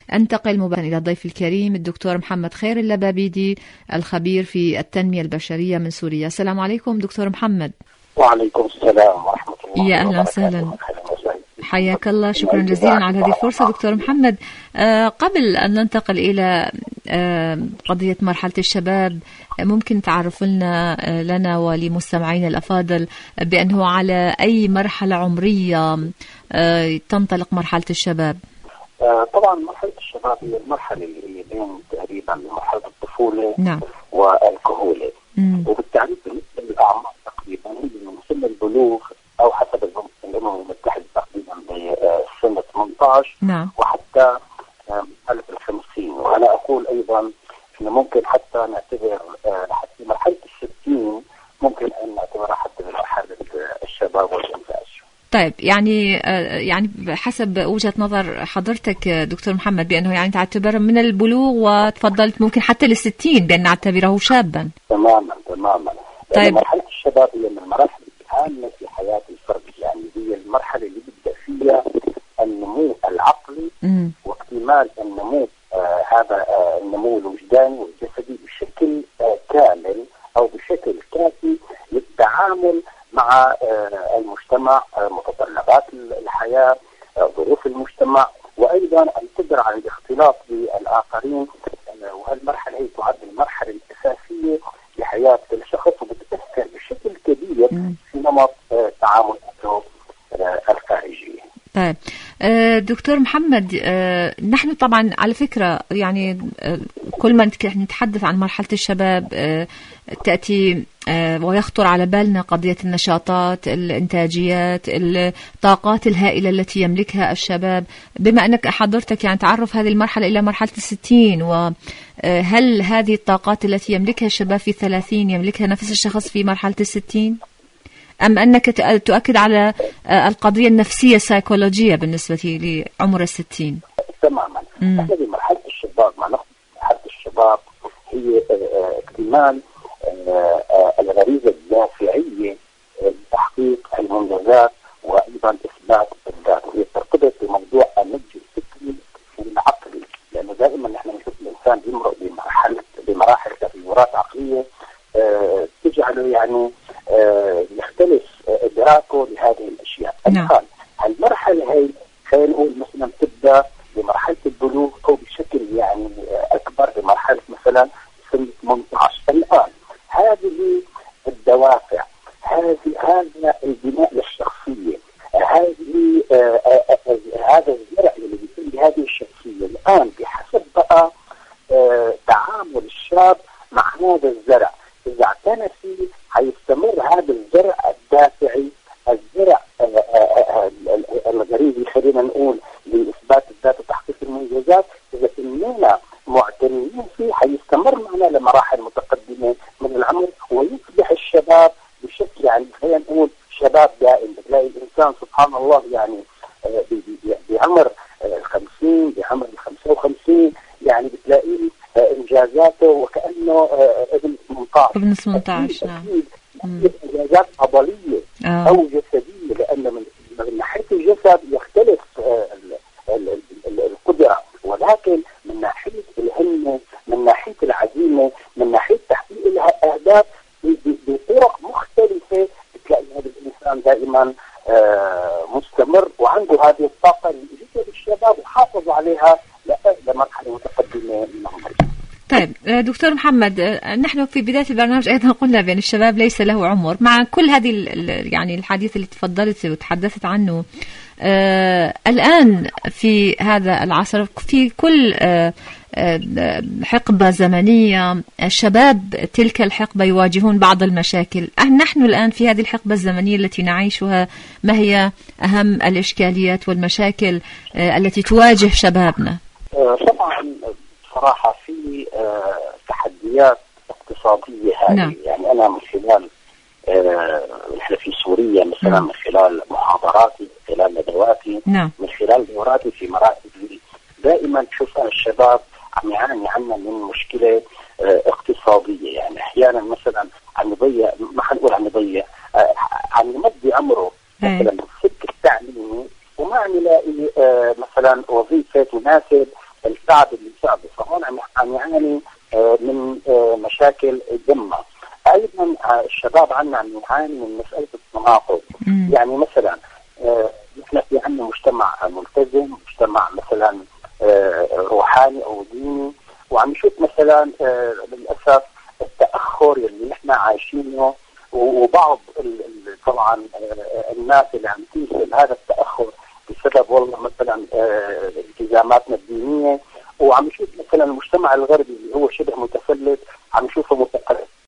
أنتقل مباشرة إلى الضيف الكريم الدكتور محمد خير اللبابيدي، الخبير في التنمية البشرية من سوريا. السلام عليكم دكتور محمد. وعليكم السلام ورحمة الله. يا أهلا وسهلا، حياك الله، شكرا جزيلا على هذه الفرصة دكتور محمد. قبل أن ننتقل إلى قضية مرحلة الشباب، ممكن تعرف لنا ولمستمعينا الأفاضل بأنه على أي مرحلة عمرية تنطلق مرحلة الشباب؟ طبعا مرحلة الشباب هي المرحلة اللي بين تقريبا مرحلة الطفولة نعم. والكهولة، وبالتعريف بالنسبة للأعمار تقريبا هي من سن البلوغ أو حسب الأمم المتحدة تقريبا بسن 18 نعم. وحتى مرحلة 50. وأنا أقول أيضا إنه ممكن حتى نعتبر حتى مرحلة 60 ممكن أن نعتبرها حتى مرحلة الشباب والإنتاج. طيب يعني حسب وجهة نظر حضرتك دكتور محمد بأنه يعني تعتبر من البلوغ وتفضلت ممكن حتى ل60 بأن نعتبره شابا. تماما. طيب مرحلة الشباب هي من المراحل الهامة في حياة الفرد، يعني هي المرحلة اللي بيبدأ فيها النمو العقلي واكتمال النمو هذا النمو الوجداني والجسدي بشكل كامل أو بشكل كافي للتعامل مع المجتمع، متطلبات الحياة، ظروف المجتمع، وأيضا أن تقدر على الاختلاط بالآخرين. وهالمرحلة هي تعد المرحلة الأساسية لحياة الشخص وبتأثر بشكل كبير في نمط تعاملاته الخارجية. طيب دكتور محمد، نحن طبعا على فكرة يعني كل ما نتحدث عن مرحلة الشباب تأتي ويخطر على بالنا قضية النشاطات، الإنتاجيات، الطاقات الهائلة التي يملكها الشباب. بما أنك حضرتك يعني تعرف هذه المرحلة إلى مرحلة 60، وهل هذه الطاقات التي يملكها الشباب في 30 يملكها نفس الشخص في مرحلة 60؟ أم أنك تؤكد على القضية النفسية السيكولوجية بالنسبة لعمر 60؟ تماما. احنا بمرحلة الشباب مرحلة الشباب هي اكتمال الغريزة الدافعية لتحقيق المنجزات وأيضا إثبات الذات، وهي ترتبط بموضوع النضج الفكري والعقلي، لأنه دائما نحن نشوف الإنسان يمرق بمراحل تغيرات عقلية تجعله يعني يختلف إدراكه لهذه الأشياء. الآن المرحلة هي خلينا نقول مثلا تبدأ بمرحلة البلوغ أو بشكل يعني أكبر بمرحلة مثلا سن 18. الآن هذه الدوافع، هذا البناء للشخصية، هذا الزرع اللي بيكون بهذه الشخصية الآن بحسب بقى تعامل الشاب مع هذا الزرع. إذا اعتنى فيه هيستمر هذا الزرع الدافعي، الزرع الغريزي خلينا نقول لإثبات الذات وتحقيق المنجزات. إذا كنا معتنين فيه هيستمر معنا لمراحل متقدمة من العمر ويصبح الشباب بشكل يعني خلينا نقول شباب دائم. بتلاقي الإنسان سبحان الله يعني بعمر 50 بعمر 55 يعني بتلاقيه إنجازاته وكأنه ابن 18. ابن 18 نعم. إنجازات عضلية أو جسدية، لأن من ناحية الجسد يختلف القدرة، ولكن من ناحية الهمة، من ناحية العزيمة، من ناحية تحقيق الأهداف بطرق مختلفة بتلاقي هذا الإنسان دائما مستمر وعنده هذه الطاقة اللي جت بالشباب وحافظ عليها لمرحلة متقدمة من عمره. طيب دكتور محمد، نحن في بداية البرنامج أيضا قلنا بأن الشباب ليس له عمر. مع كل هذه يعني الحديث اللي تفضلت وتحدثت عنه الآن في هذا العصر، في كل حقبة زمنية الشباب تلك الحقبة يواجهون بعض المشاكل. نحن الآن في هذه الحقبة الزمنية التي نعيشها، ما هي أهم الإشكاليات والمشاكل التي تواجه شبابنا؟ طبعا صراحة في تحديات اقتصادية هذه. نعم. يعني أنا من خلال نحن في سوريا مثلا من خلال محاضراتي، من خلال ندواتي، نعم. من خلال دوراتي في مراكز دائما تشوف الشباب عم يعاني عنا من مشكلة اقتصادية. يعني أحيانا مثلا عم يضيع، ما حنقول عم يضيع، عم يمضي عمره مثلا بالسلك التعليمي وما عم يلاقي مثلا وظيفة تناسب السعد اللي يساعده، فهون عم يعاني من مشاكل ذمة. ايضا الشباب عندنا عم يعاني من مساله التناقض. يعني مثلا نحن في عندنا مجتمع ملتزم، مجتمع مثلا روحاني او ديني، وعم نشوف مثلا للاسف التاخر اللي نحن عايشينه، وبعض طبعا الناس اللي عم تنزل هذا التاخر بسبب والله مثلا التزاماتنا الدينيه. وعم نشوف مثلا المجتمع الغربي اللي هو شبه